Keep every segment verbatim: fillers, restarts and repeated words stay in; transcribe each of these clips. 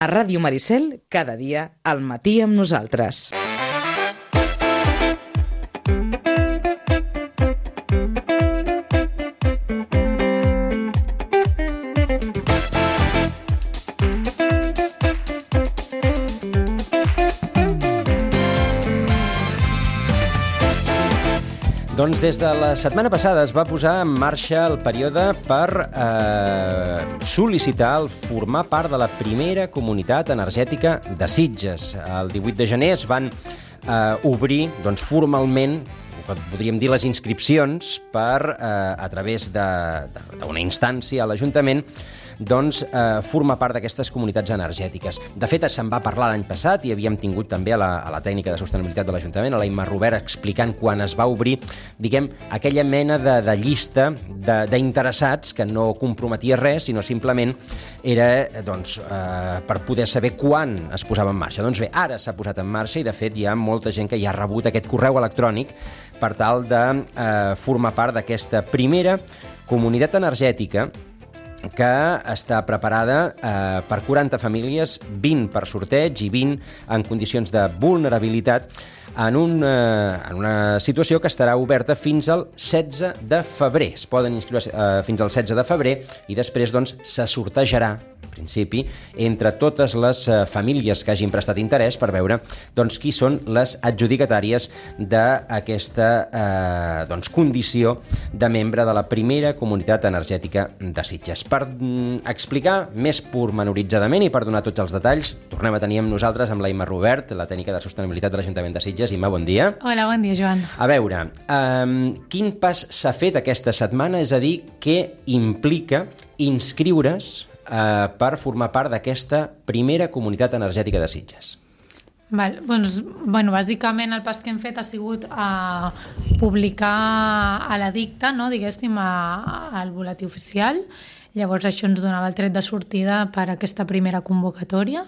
A Ràdio Maricel, cada dia, al matí amb nosaltres. Doncs des de la setmana passada es va posar en marxa el període per eh, sol·licitar el formar part de la primera comunitat energètica de Sitges. El divuit de gener es van eh, obrir doncs, formalment, podríem dir, les inscripcions per, eh, a través d'una instància a l'Ajuntament, doncs, eh, formar part d'aquestes comunitats energètiques. De fet, se'n va parlar l'any passat i havíem tingut també a la, a la tècnica de sostenibilitat de l'Ajuntament, a la Imma Robert, explicant quan es va obrir, diguem, aquella mena de, de llista d'interessats que no comprometia res, sinó simplement era doncs, eh, per poder saber quan es posava en marxa. Doncs bé, ara s'ha posat en marxa i, de fet, hi ha molta gent que ja ha rebut aquest correu electrònic per tal de eh, formar part d'aquesta primera comunitat energètica que està preparada eh, per quaranta famílies, vint per sorteig i vint en condicions de vulnerabilitat, en, un, eh, en una situació que estarà oberta fins al setze de febrer. Es poden inscriure eh, fins al setze de febrer i després doncs, se sortejarà, en principi, entre totes les eh, famílies que hagin prestat interès per veure doncs, qui són les adjudicatàries d'aquesta eh, doncs, condició de membre de la primera comunitat energètica de Sitges. Per mm, explicar més pormenoritzadament i per donar tots els detalls, tornem a tenir amb nosaltres amb la Imma Robert, la tècnica de sostenibilitat de l'Ajuntament de Sitges. Imma, bon dia. Hola, bon dia, Joan. A veure, um, quin pas s'ha fet aquesta setmana? És a dir, què implica inscriure's uh, per formar part d'aquesta primera comunitat energètica de Sitges? Val, doncs, bueno, bàsicament el pas que hem fet ha sigut a publicar a l'edicte, no, diguéssim, a, al boletí oficial. Llavors això ens donava el tret de sortida per a aquesta primera convocatòria.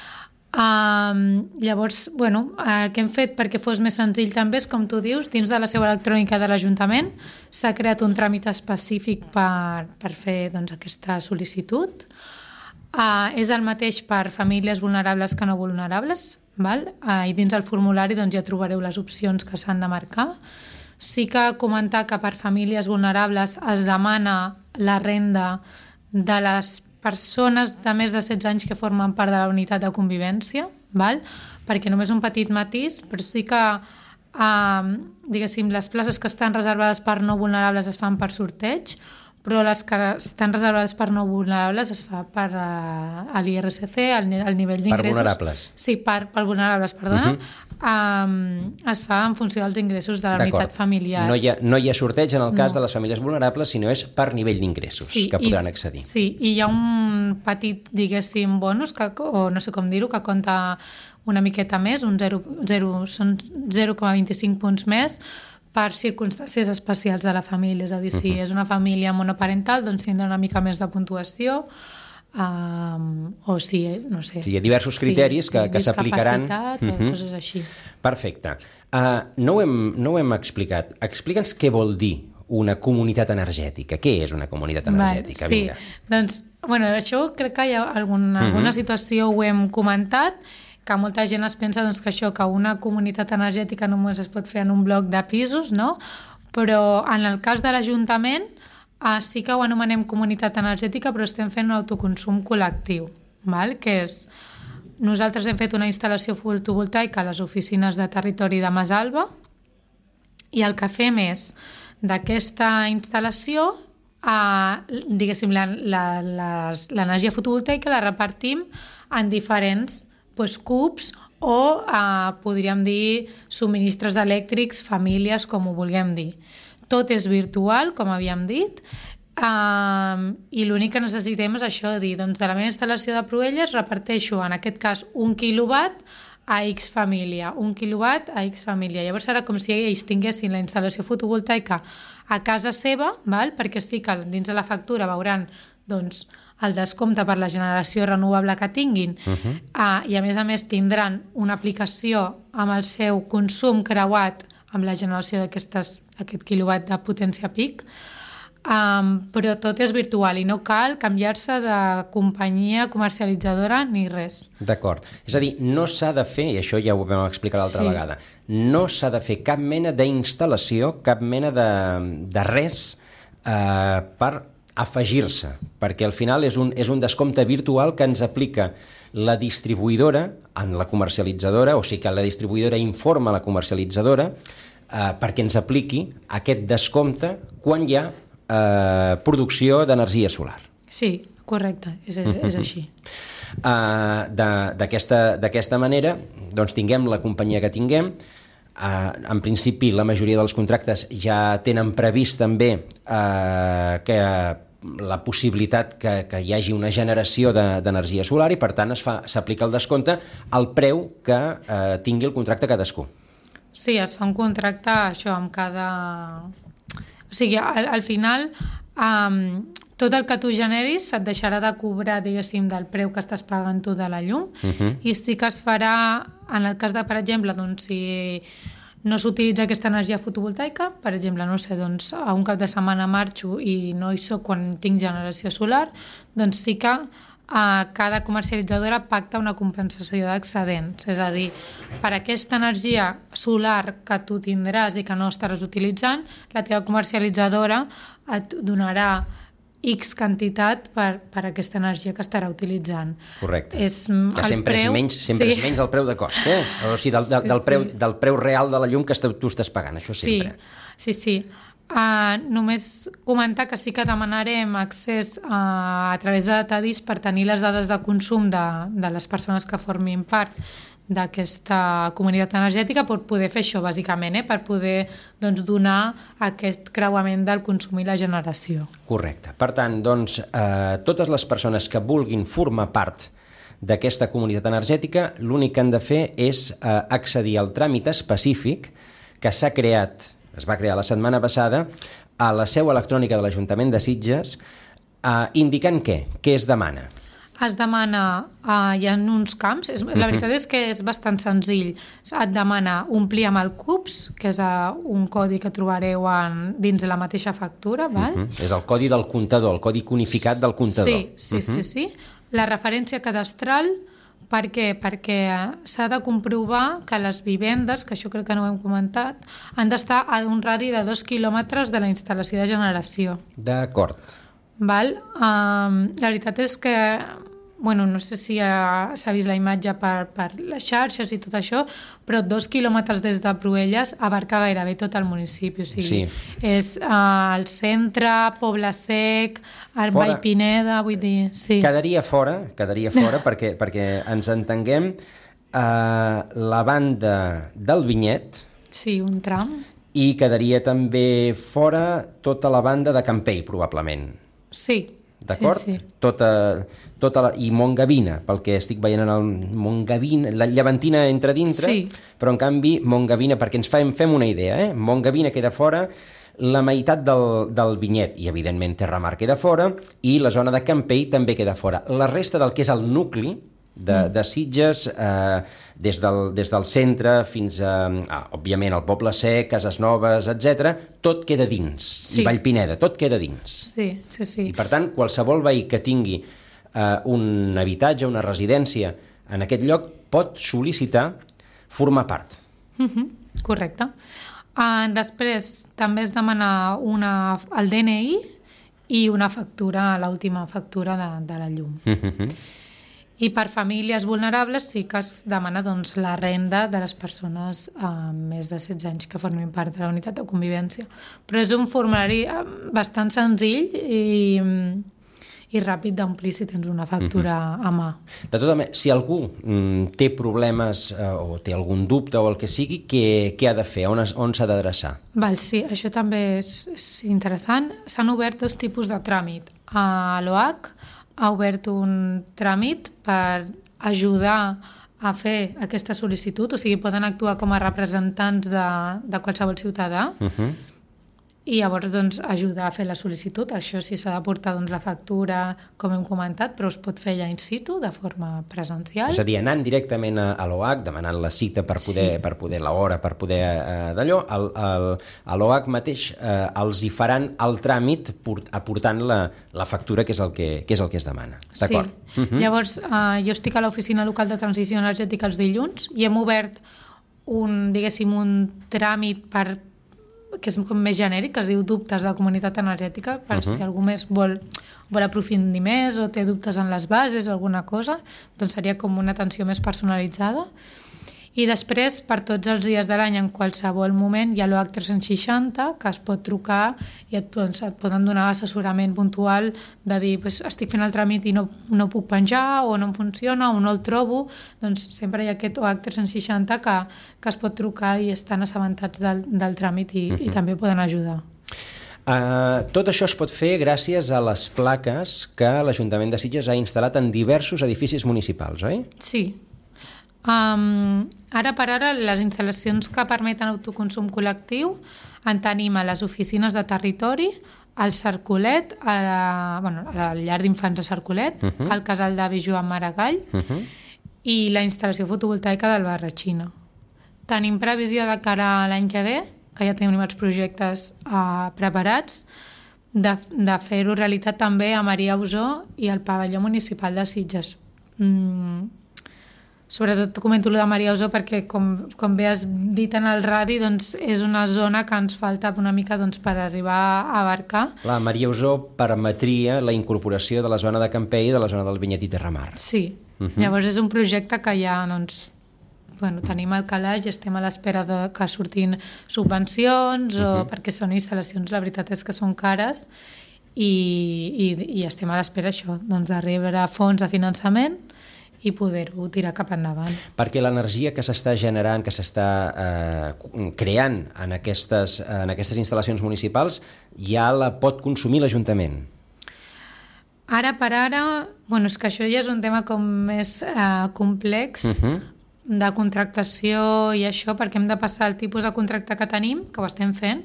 Um, llavors, bueno, el que hem fet perquè fos més senzill també és, com tu dius, dins de la seu electrònica de l'Ajuntament s'ha creat un tràmit específic per, per fer doncs, aquesta sol·licitud. Uh, és el mateix per famílies vulnerables que no vulnerables, val? Uh, i dins el formulari doncs, ja trobareu les opcions que s'han de marcar. Sí que comentar que per famílies vulnerables es demana la renda de les persones de més de setze anys que formen part de la unitat de convivència, val? Perquè només un petit matís, però sí que eh, diguéssim, les places que estan reservades per no vulnerables es fan per sorteig, però les que estan reservades per no vulnerables es fa per uh, l'I R S C, el, el nivell d'ingressos. Per vulnerables? Sí, per, per vulnerables, perdona. Uh-huh. um, es fa en funció dels ingressos de la unitat familiar. No hi ha, no hi ha sorteig en el cas no. de les famílies vulnerables, sinó és per nivell d'ingressos sí, que podran i, accedir. Sí, i hi ha un petit, diguéssim, bonus, que, o no sé com dir-ho, que compta una miqueta més, un zero, zero, són zero coma vint-i-cinc punts més, per circumstàncies especials de la família. És a dir, si uh-huh. és una família monoparental, doncs tindrà una mica més de puntuació, um, o si, no sé... Sí, hi ha diversos criteris sí, que, sí, que s'aplicaran. Discapacitat uh-huh. o coses així. Perfecte. Uh, no, ho hem, no ho hem explicat. Explica'ns què vol dir una comunitat energètica. Què és una comunitat energètica? Val, sí, Vinga. doncs, bueno, això crec que hi ha alguna, uh-huh. alguna situació ho hem comentat, que molta gent es pensa doncs, que això, que una comunitat energètica només es pot fer en un bloc de pisos, no? Però en el cas de l'Ajuntament eh, sí que ho anomenem comunitat energètica, però estem fent un autoconsum col·lectiu, val? Que és, nosaltres hem fet una instal·lació fotovoltaica a les oficines de territori de Masalba i el que fem és d'aquesta instal·lació eh, diguéssim, l'energia fotovoltaica la repartim en diferents doncs, cubs o, eh, podríem dir, subministres elèctrics, famílies, com ho vulguem dir. Tot és virtual, com havíem dit, eh, i l'únic que necessitem és això, dir, doncs, de la meva instal·lació de Proelles reparteixo, en aquest cas, un quilowatt a X família, un quilowatt a X família. Llavors serà com si ells tinguessin la instal·lació fotovoltaica a casa seva, val? Perquè sí que dins de la factura veuran doncs, el descompte per la generació renovable que tinguin uh-huh. uh, i a més a més tindran una aplicació amb el seu consum creuat amb la generació d'aquest quilowatt de potència pic um, però tot és virtual i no cal canviar-se de companyia comercialitzadora ni res. D'acord. És a dir, no s'ha de fer, i això ja ho vam explicar l'altra Sí. vegada, no s'ha de fer cap mena d'instal·lació, cap mena de, de res eh, per afegir-se, perquè al final és un, és un descompte virtual que ens aplica la distribuïdora en la comercialitzadora, o sigui que la distribuïdora informa la comercialitzadora eh, perquè ens apliqui aquest descompte quan hi ha eh, producció d'energia solar. Sí, correcte, és, és, és així. Uh, d'aquesta manera, doncs tinguem la companyia que tinguem. Uh, en principi, la majoria dels contractes ja tenen previst també uh, que la possibilitat que, que hi hagi una generació d'energia de, solar i, per tant, es fa, s'aplica el descompte al preu que uh, tingui el contracte cadascú. Sí, es fa un contracte, això, amb cada... O sigui, al, al final, um, tot el que tu generis se't deixarà de cobrar, diguéssim, del preu que estàs pagant tu de la llum, uh-huh. i sí que es farà, en el cas de, per exemple, doncs, si no s'utilitza aquesta energia fotovoltaica, per exemple, no sé, doncs, a un cap de setmana marxo i no hi soc quan tinc generació solar, doncs sí que eh, cada comercialitzadora pacta una compensació d'excedents. És a dir, per aquesta energia solar que tu tindràs i que no estaràs utilitzant, la teva comercialitzadora et donarà X quantitat per, per aquesta energia que estarà utilitzant. Correcte. És, que sempre, preu, és menys, sempre sí. és menys del preu de cost, eh? O sigui, del, del, Sí, del, preu, sí. del preu real de la llum que tu estàs pagant, això sempre. Sí, sí, sí. Uh, només comentar que sí que demanarem accés uh, a través de Datadis per tenir les dades de consum de, de les persones que formin part d'aquesta comunitat energètica, per poder fer això, bàsicament, eh? Per poder doncs, donar aquest creuament del consum i la generació. Correcte. Per tant, doncs, eh, totes les persones que vulguin formar part d'aquesta comunitat energètica, l'únic que han de fer és eh, accedir al tràmit específic que s'ha creat, es va crear la setmana passada, a la seu electrònica de l'Ajuntament de Sitges, eh, indicant què? Què es demana? Es demana, uh, hi ha uns camps, és, la veritat és que és bastant senzill. Et demana omplir amb el C U P S, que és uh, un codi que trobareu en, dins de la mateixa factura, val? Uh -huh. És el codi del comptador, el codi unificat del comptador. Sí, sí, uh -huh. sí, sí. La referència cadastral, per què? Perquè s'ha de comprovar que les vivendes, que això crec que no ho hem comentat, han d'estar a un radi de dos quilòmetres de la instal·lació de generació. D'acord. Val? Um, la veritat és que, bueno, no sé si s'ha vist la imatge per, per les xarxes i tot això, però dos quilòmetres des de Proelles abarca gairebé tot el municipi. O sigui, sí. És uh, el centre, Poble Sec, el Fora. Vallpineda, vull dir... Sí. Quedaria fora, quedaria fora perquè, perquè ens entenguem uh, la banda del Vinyet. Sí, un tram. I quedaria també fora tota la banda de Campell, probablement. Sí. D'acord? Sí, sí. Tota, tota la, i Montgavina, pel que estic veient en el Montgavina, la Llevantina entra dintre, sí. Però en canvi Montgavina, perquè ens fem, fem una idea, eh? Montgavina queda fora, la meitat del, del Vinyet, i evidentment Terramar queda fora, i la zona de Campell també queda fora. La resta del que és el nucli de, de Sitges, eh, des, del, des del centre fins a, a, òbviament, el Poble Sec, Cases Noves, etcètera, tot queda dins. Sí. I Vallpineda, tot queda dins. Sí, sí, sí. I per tant, qualsevol veí que tingui eh, un habitatge, una residència en aquest lloc, pot sol·licitar formar part. Uh-huh. Correcte. Uh, després també es demana una, el D N I i una factura, l'última factura de, de la llum. Uh-huh. I per famílies vulnerables sí que es demana doncs, la renda de les persones amb més de setze anys que formin part de la unitat de convivència. Però és un formulari bastant senzill i, i ràpid d'omplir si tens una factura uh-huh. a mà. De tota manera, si algú mm, té problemes eh, o té algun dubte o el que sigui, què, què ha de fer? On, es, on s'ha d'adreçar? Val, sí, això també és, és interessant. S'han obert dos tipus de tràmit. A l'O H ha obert un tràmit per ajudar a fer aquesta sol·licitud, o sigui, poden actuar com a representants de, de qualsevol ciutadà, uh-huh. i llavors doncs, ajudar a fer la sol·licitud. Això sí s'ha de portar doncs, la factura, com hem comentat, però es pot fer ja in situ, de forma presencial. És a dir, anant directament a, a l'O H, demanant la cita per poder, sí. per poder l'hora, per poder eh, d'allò, el, el, a l'O H mateix eh, els hi faran el tràmit port, aportant la, la factura, que és el que, que és el que es demana. D'acord? Sí. Uh-huh. Llavors, eh, jo estic a l'Oficina Local de Transició Energètica els dilluns i hem obert un, diguéssim, un tràmit per que és com més genèric, que es diu dubtes de comunitat energètica, per uh-huh. si algú més vol, vol aprofundir més o té dubtes en les bases o alguna cosa, doncs seria com una atenció més personalitzada. I després, per tots els dies de l'any, en qualsevol moment, hi ha l'O H tres cents seixanta, que es pot trucar i et, doncs, et poden donar assessorament puntual de dir, pues, estic fent el tràmit i no, no puc penjar, o no em funciona, o no el trobo. Doncs sempre hi ha aquest O H tres cents seixanta que, que es pot trucar i estan assabentats del, del tràmit i, uh-huh. i també poden ajudar. Uh, tot això es pot fer gràcies a les plaques que l'Ajuntament de Sitges ha instal·lat en diversos edificis municipals, oi? Sí. Um, ara per ara les instal·lacions que permeten autoconsum col·lectiu en tenim a les oficines de territori, al Cercolet, a la, bueno, a la llar d'infants de Cercolet, uh-huh. al casal d'avi Joan Maragall uh-huh. i la instal·lació fotovoltaica del Barratxina. Tenim previsió de cara a l'any que ve, que ja tenim els projectes uh, preparats, de, de fer-ho realitat també a Maria Ausó i al pavelló municipal de Sitges. Mm, Sobretot comento lo de Maria Ausó perquè, com, com bé has dit en el radi, doncs és una zona que ens falta una mica doncs, per arribar a abarcar. La Maria Ausó permetria la incorporació de la zona de Campell i de la zona del Vinyet i Terramar. Sí, uh-huh. Llavors és un projecte que ja doncs, bueno, tenim al calaix i estem a l'espera de que surtin subvencions uh-huh. o perquè són instal·lacions, la veritat és que són cares i, i, i estem a l'espera això, doncs, de rebre fons de finançament i poder-ho tirar cap endavant. Perquè l'energia que s'està generant, que s'està eh, creant en aquestes, en aquestes instal·lacions municipals, ja la pot consumir l'Ajuntament? Ara per ara, bueno, és que això ja és un tema com més eh, complex, uh-huh. de contractació i això, perquè hem de passar el tipus de contracte que tenim, que ho estem fent,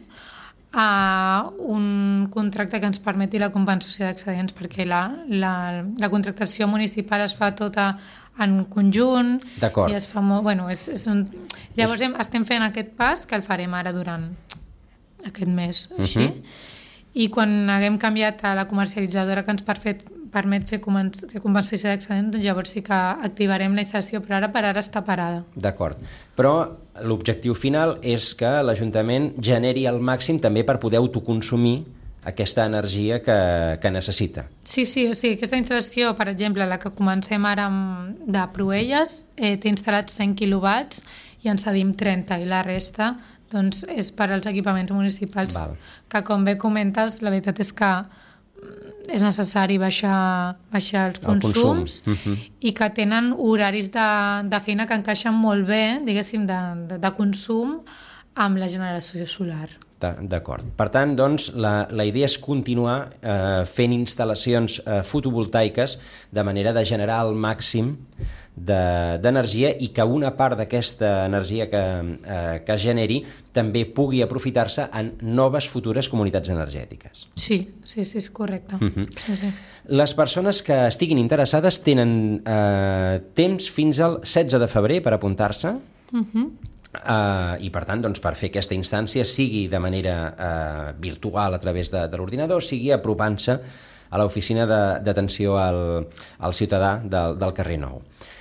a un contracte que ens permeti la compensació d'excedents, perquè la, la, la contractació municipal es fa tota en conjunt. D'acord. I es fa molt... Bueno, és, és un... Llavors hem, estem fent aquest pas que el farem ara durant aquest mes, així. Uh-huh. I quan haguem canviat a la comercialitzadora que ens permet, permet fer compensació d'excedents, doncs llavors sí que activarem la instal·lació, però ara per ara està parada. D'acord. Però l'objectiu final és que l'Ajuntament generi al màxim també per poder autoconsumir aquesta energia que, que necessita. Sí, sí, o sigui, aquesta instal·lació, per exemple, la que comencem ara de Proelles, eh, té instal·lats cent quilowatts i en cedim trenta, i la resta doncs, és per als equipaments municipals. Val. Que, com bé comentes, la veritat és que és necessari baixar, baixar els consums consum. uh-huh. i que tenen horaris de, de feina que encaixen molt bé, diguéssim, de, de, de consum amb la generació solar. D'acord. Per tant, doncs, la, la idea és continuar eh, fent instal·lacions eh, fotovoltaiques de manera de generar el màxim d'energia de, i que una part d'aquesta energia que, eh, que es generi també pugui aprofitar-se en noves futures comunitats energètiques. Sí, sí, sí, és correcte. Uh-huh. Sí, sí. Les persones que estiguin interessades tenen eh, temps fins al setze de febrer per apuntar-se. Uh-huh. Uh, i per tant, doncs, per fer aquesta instància sigui de manera uh, virtual a través de, de l'ordinador, sigui apropant-se a l'oficina d'atenció al, al ciutadà del, del carrer Nou.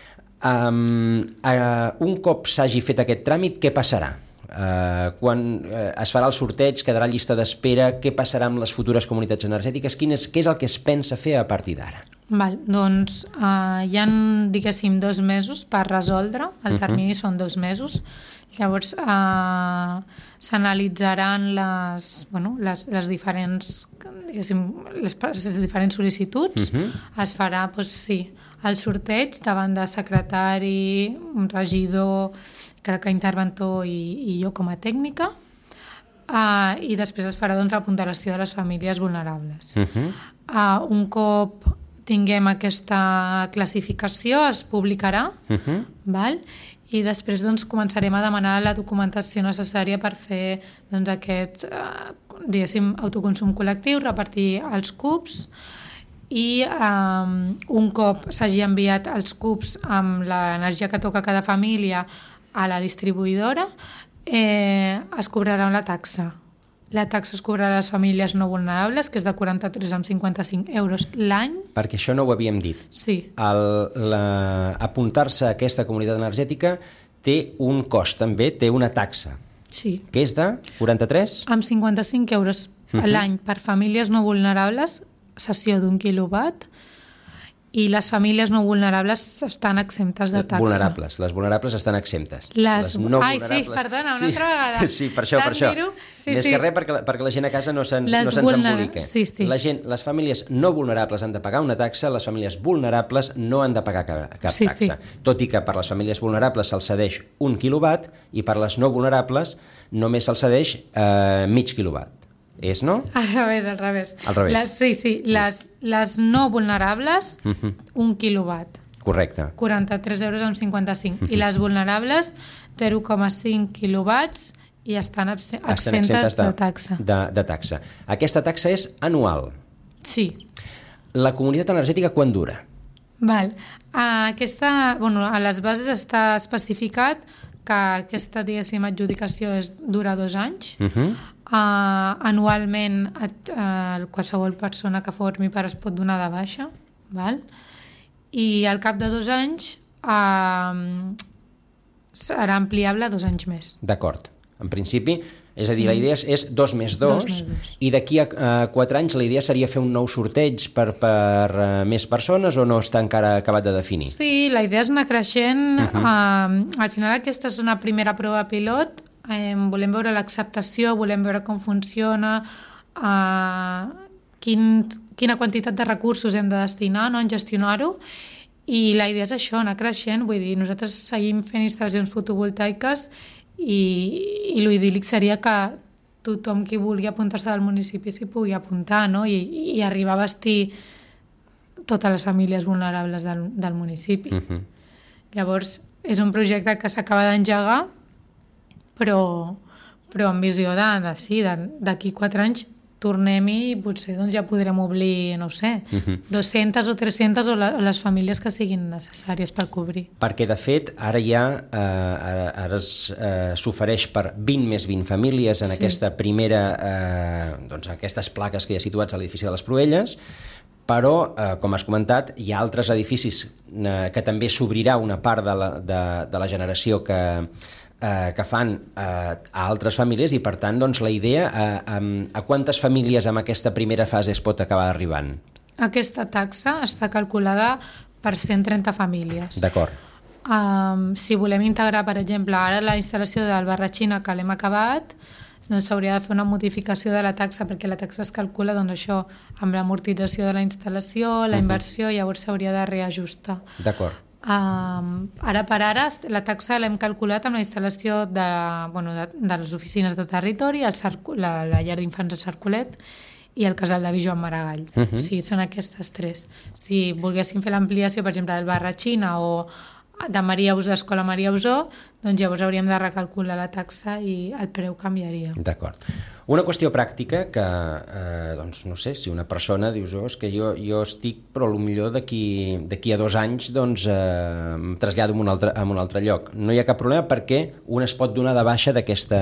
Um, uh, un cop s'hagi fet aquest tràmit, què passarà? Uh, quan uh, es farà el sorteig, quedarà llista d'espera, què passarà amb les futures comunitats energètiques? Quin és, què és el que es pensa fer a partir d'ara? Val, doncs uh, hi ha, diguéssim, dos mesos per resoldre, el termini uh-huh. són dos mesos. Llavors uh, s'analitzaran les, bueno, les, les diferents diguéssim, les, les diferents sol·licituds. Uh-huh. Es farà, doncs, sí, el sorteig davant de secretari, un regidor, crec que interventor i, i jo com a tècnica, uh, i després es farà, doncs, la ponderació de les famílies vulnerables. Uh-huh. uh, un cop tinguem aquesta classificació es publicarà, uh-huh. val? i després doncs, començarem a demanar la documentació necessària per fer doncs, aquest eh, diguéssim, autoconsum col·lectiu, repartir els cubs i eh, un cop s'hagi enviat els cubs amb l'energia que toca a cada família a la distribuïdora, eh, es cobrarà una taxa. La taxa es cobrarà a les famílies no vulnerables, que és de quaranta-tres coma cinquanta-cinc euros l'any. Perquè això no ho havíem dit. Sí. El, la, apuntar-se a aquesta comunitat energètica té un cost també, té una taxa. Sí. Que és de quaranta-tres? Amb cinquanta-cinc euros a l'any per famílies no vulnerables, cessió d'un quilowatt, i les famílies no vulnerables estan exemptes de taxa. Vulnerables, les vulnerables estan exemptes. Les, les no ai, vulnerables... sí, perdona, una sí, altra vegada. Sí, per això, per això. Sí, Més sí. que res perquè, perquè la gent a casa no se'ns no se vulner... embolica. Sí, sí. La gent, les famílies no vulnerables han de pagar una taxa, les famílies vulnerables no han de pagar cap, cap sí, taxa. Sí. Tot i que per les famílies vulnerables se'ls cedeix un quilowatt i per les no vulnerables només se'ls cedeix eh, mig quilowatt. És, no? Al revés, al revés. Al revés. Les, sí, sí. Les, les no vulnerables, uh-huh. un quilowatt. Correcte. quaranta-tres euros amb cinquanta-cinc. Uh-huh. I les vulnerables, zero coma cinc quilowatts i estan, abs estan exemptes de, de taxa. De, de taxa. Aquesta taxa és anual. Sí. La comunitat energètica quan dura? Val. Aquesta, bueno, a les bases està especificat que aquesta, diguéssim, adjudicació és, dura dos anys. Uh-huh. Uh, anualment uh, qualsevol persona que formi part es pot donar de baixa, val? I al cap de dos anys uh, serà ampliable dos anys més. D'acord. En principi, és a dir, sí. La idea és, és dos més dos, dos, més dos. I d'aquí a uh, quatre anys la idea seria fer un nou sorteig per, per uh, més persones o no està encara acabat de definir? Sí, la idea és anar creixent. Uh-huh. uh, al final aquesta és una primera prova pilot. Eh, volem veure l'acceptació, volem veure com funciona, eh, quin, quina quantitat de recursos hem de destinar, no, en gestionar-ho, i la idea és això, anar creixent. Vull dir, nosaltres seguim fent instal·lacions fotovoltaiques i, i l'idíl·lic seria que tothom qui vulgui apuntar-se del municipi s'hi pugui apuntar, no? I, i arribar a vestir totes les famílies vulnerables del, del municipi. Uh-huh. Llavors, és un projecte que s'acaba d'engegar, però, però amb visió de, de sí, d'aquí quatre anys tornem-hi i potser doncs, ja podrem oblir, no ho sé, uh-huh. dues-centes o tres-centes o, la, o les famílies que siguin necessàries per cobrir. Perquè, de fet, ara ja eh, ara, ara eh, s'ofereix per vint més vint famílies en sí. aquesta primera, eh, doncs, aquestes plaques que hi ha situats a l'edifici de les Proelles, però, eh, com has comentat, hi ha altres edificis eh, que també s'obrirà una part de la, de, de la generació que, eh, que fan eh, a altres famílies i, per tant, doncs, la idea eh, a, a quantes famílies en aquesta primera fase es pot acabar arribant? Aquesta taxa està calculada per cent trenta famílies. D'acord. Um, si volem integrar, per exemple, ara la instal·lació del Barratxina, que l'hem acabat, doncs s'hauria de fer una modificació de la taxa, perquè la taxa es calcula doncs, això amb l'amortització de la instal·lació, la uh-huh. inversió, llavors s'hauria de reajustar. D'acord. Um, ara per ara la taxa l'hem calculat amb la instal·lació de, bueno, de, de les oficines de territori, el Sarco, la, la llar d'infants de Sarcolet i el casal d'avi Joan Maragall. Uh-huh. O sigui, són aquestes tres. Si volguéssim fer l'ampliació, per exemple, del Barratxina o de Maria Usó, Escola Maria Usó, doncs llavors hauríem de recalcular la taxa i el preu canviaria. D'acord. Una qüestió pràctica que, eh, doncs no sé, si una persona dius, oh, és que jo, jo estic, però potser d'aquí d'aquí a dos anys doncs eh, em trasllado a un, altre, a un altre lloc. No hi ha cap problema perquè un es pot donar de baixa d'aquesta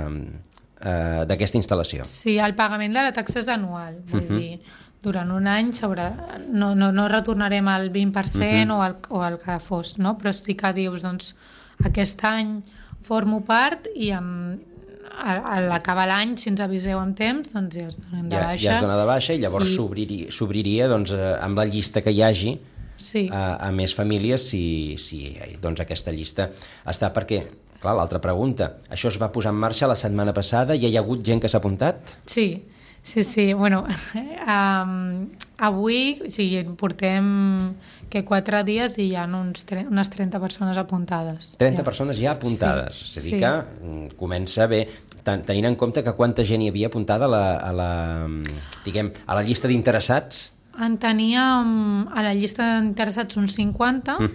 eh, d'aquesta instal·lació. Sí, el pagament de la taxa és anual, vull uh-huh. dir, durant un any no, no, no retornarem al vint per cent uh-huh. o, el, o el que fos, no? Però sí que dius, doncs, aquest any formo part i amb, a, a l'acabar l'any, si ens aviseu amb temps, doncs ja es donem de ja, baixa. Ja es dona de baixa i llavors I... s'obriria, s'obriria doncs, amb la llista que hi hagi sí. a, a més famílies si, si doncs, aquesta llista està, perquè, clar, l'altra pregunta, això es va posar en marxa la setmana passada i hi ha hagut gent que s'ha apuntat? Sí. Sí, sí, bueno, um, avui o sigui, portem que quatre dies i hi ha uns tre unes trenta persones apuntades. trenta ja. persones ja apuntades, sí. És a dir sí. que comença bé, tenint en compte que quanta gent hi havia apuntada a la, a la, diguem, a la llista d'interessats? En teníem a la llista d'interessats uns cinquanta, uh-huh.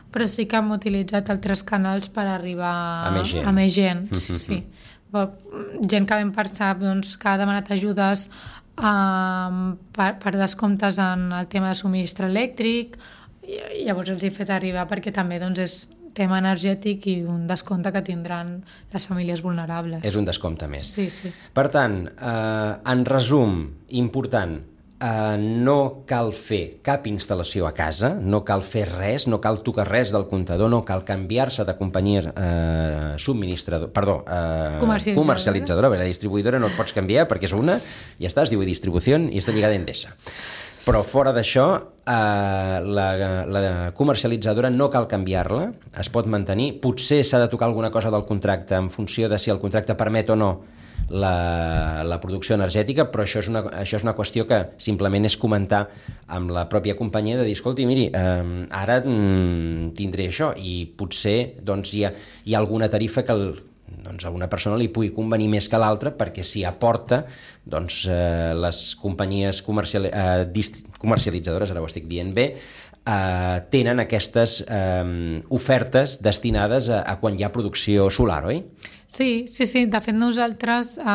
però sí que hem utilitzat altres canals per arribar a més gent. A més gent mm-hmm. sí. Gent que vam pensar doncs, que ha demanat ajudes um, per, per descomptes en el tema de subministre elèctric, i llavors els he fet arribar perquè també doncs, és tema energètic i un descompte que tindran les famílies vulnerables. És un descompte més. Sí, sí. Per tant, eh, en resum, important, eh, no cal fer cap instal·lació a casa, no cal fer res, no cal tocar res del comptador, no cal canviar-se de companyia eh, subministrador, perdó, eh, comercialitzadora. comercialitzadora, la distribuïdora no et pots canviar perquè és una, ja està, es diu distribució i està lligada a Endesa. Però fora d'això, eh, la, la comercialitzadora no cal canviar-la, es pot mantenir. Potser s'ha de tocar alguna cosa del contracte en funció de si el contracte permet o no la, la producció energètica, però això és, una, això és una qüestió que simplement és comentar amb la pròpia companyia de dir, escolti, miri, eh, ara mm, tindré això, i potser doncs, hi, ha, hi ha alguna tarifa que el, doncs a una persona li pugui convenir més que l'altra perquè s'hi aporta doncs, eh, les companyies comercial, eh, dist, comercialitzadores, ara ho estic dient bé, eh, tenen aquestes eh, ofertes destinades a, a quan hi ha producció solar, oi? Sí, sí, sí. De fet, nosaltres, eh,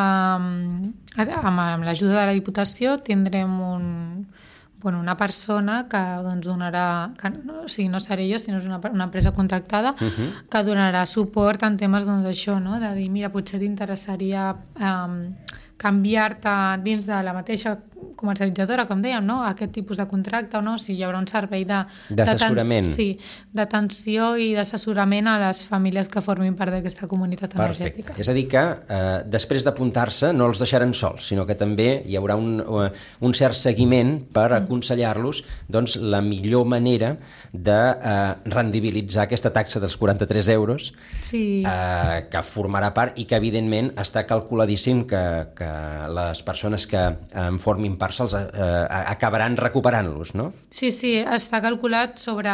amb, amb l'ajuda de la Diputació, tindrem un... Bueno, una persona que doncs, donarà, que, no, o sigui, no seré jo, sinó és una, una empresa contractada, uh-huh. que donarà suport en temes doncs, d'això, no? De dir, mira, potser t'interessaria um, canviar-te dins de la mateixa comercialitzadora, com dèiem, no? Aquest tipus de contracte o no, si hi haurà un servei de... D'assessorament. Sí, d'atenció i d'assessorament a les famílies que formin part d'aquesta comunitat energètica. Perfecte. És a dir que eh, després d'apuntar-se no els deixaran sols, sinó que també hi haurà un, un cert seguiment per aconsellar-los doncs, la millor manera de eh, rendibilitzar aquesta taxa dels quaranta-tres euros sí. eh, que formarà part i que evidentment està calculadíssim que, que les persones que en formin part se'ls eh, acabaran recuperant-los, no? Sí, sí, està calculat sobre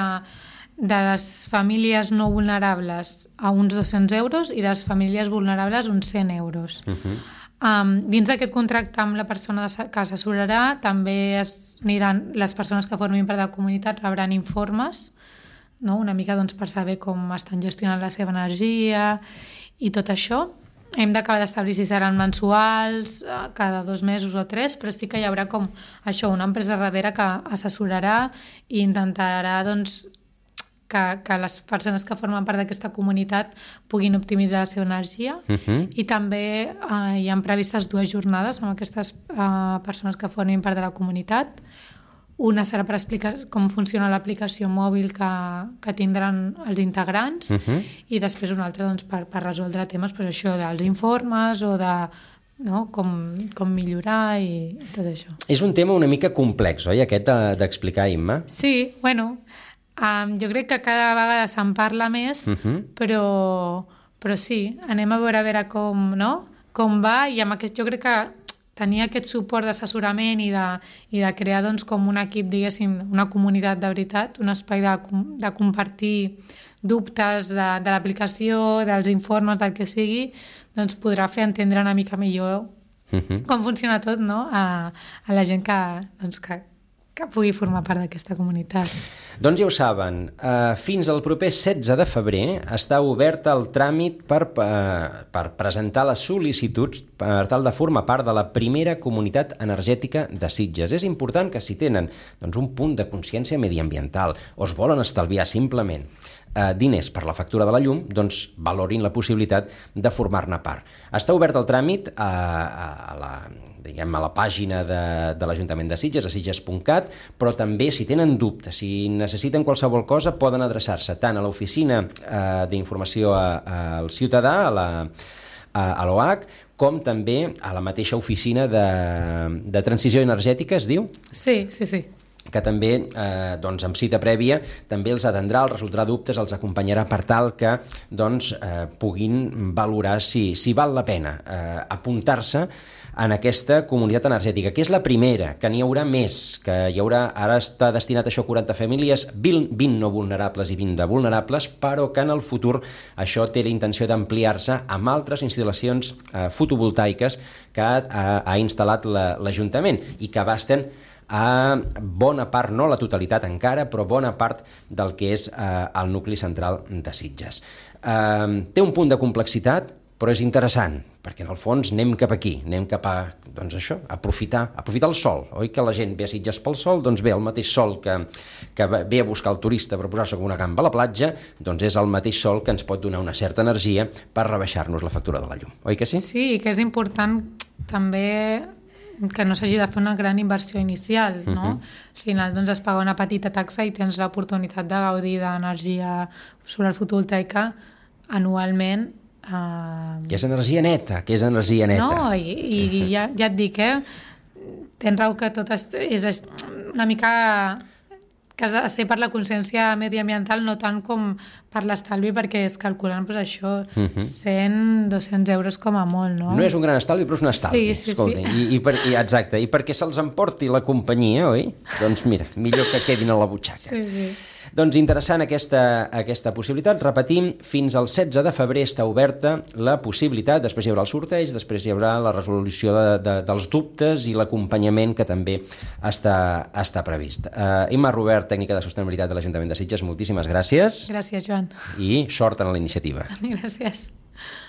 de les famílies no vulnerables a uns dos-cents euros i de les famílies vulnerables uns cent euros. Uh-huh. Um, dins d'aquest contracte amb la persona que assessorarà també es aniran, les persones que formin part de la comunitat rebran informes, no? Una mica doncs, per saber com estan gestionant la seva energia i tot això. Hem d'acabar d'establir si seran mensuals, cada dos mesos o tres, però sí que hi haurà com això, una empresa darrere que assessorarà i intentarà doncs, que, que les persones que formen part d'aquesta comunitat puguin optimitzar la seva energia. Uh-huh. I també eh, hi ha previstes dues jornades amb aquestes eh, persones que formin part de la comunitat. Una serà per explicar com funciona l'aplicació mòbil que, que tindran els integrants uh-huh. i després una altra doncs, per, per resoldre temes pues, això dels informes o de no? com, com millorar i tot això. És un tema una mica complex, oi, aquest d'explicar, Imma? Sí, bueno, um, jo crec que cada vegada se'n parla més, uh-huh. però, però sí, anem a veure a veure com, no? com va i amb aquest jo crec que tenir aquest suport d'assessorament i, de, i de crear doncs, com un equip, diguéssim, una comunitat de veritat, un espai de, de compartir dubtes de, de l'aplicació, dels informes, del que sigui, doncs podrà fer entendre una mica millor uh-huh. com funciona tot, no? a, a la gent que, doncs, que, que pugui formar part d'aquesta comunitat. Doncs ja ho saben, eh, fins al proper setze de febrer està obert el tràmit per, eh, per presentar les sol·licituds per tal de formar part de la primera comunitat energètica de Sitges. És important que si tenen doncs, un punt de consciència mediambiental o es volen estalviar simplement eh, diners per la factura de la llum, doncs valorin la possibilitat de formar-ne part. Està obert el tràmit a, a la... diguem, a la pàgina de, de l'Ajuntament de Sitges, a sitges punt cat, però també si tenen dubtes, si necessiten qualsevol cosa, poden adreçar-se tant a l'oficina eh, d'informació al ciutadà, a la a, a l'O H, com també a la mateixa oficina de, de transició energètica, es diu? Sí, sí, sí. Que també, eh, doncs, amb cita prèvia, també els atendrà, els resoldrà dubtes, els acompanyarà per tal que doncs, eh, puguin valorar si, si val la pena eh, apuntar-se en aquesta comunitat energètica, que és la primera, que n'hi haurà més, que hi haurà, ara està destinat a això quaranta famílies, vint no vulnerables i vint de vulnerables, però que en el futur això té la intenció d'ampliar-se amb altres instal·lacions eh, fotovoltaiques que ha, ha instal·lat la, l'Ajuntament i que abasten a bona part, no la totalitat encara, però bona part del que és eh, el nucli central de Sitges. Eh, té un punt de complexitat, però és interessant, perquè en el fons anem cap aquí, anem cap a, doncs això, aprofitar, aprofitar el sol. Oi que la gent ve a Sitges pel sol? Doncs bé, el mateix sol que, que ve a buscar el turista per posar-se com una gamba a la platja, doncs és el mateix sol que ens pot donar una certa energia per rebaixar-nos la factura de la llum. Oi que sí? Sí, i que és important també que no s'hagi de fer una gran inversió inicial, no? Uh-huh. Al final doncs, es paga una petita taxa i tens l'oportunitat de gaudir d'energia solar fotovoltaica anualment. Uh... Que és energia neta, que és energia neta. No, i, i ja, ja et dic, eh? Tens raó que tot és, és una mica que has de ser per la consciència mediambiental, no tant com per l'estalvi, perquè es calculen pues, això, uh-huh. cent, dos-cents euros com a molt, no? No és un gran estalvi, però és un estalvi. Sí, sí, escolta, sí. I, i per, i, exacte, i perquè se'ls emporti la companyia, oi? Doncs mira, millor que quedin a la butxaca. Sí, sí. Doncs interessant aquesta, aquesta possibilitat. Repetim, fins al setze de febrer està oberta la possibilitat, després hi haurà el sorteig, després hi haurà la resolució de, de, dels dubtes i l'acompanyament que també està, està previst. Uh, Imma Robert, tècnica de sostenibilitat de l'Ajuntament de Sitges, moltíssimes gràcies. Gràcies, Joan. I sort en la iniciativa. Gràcies.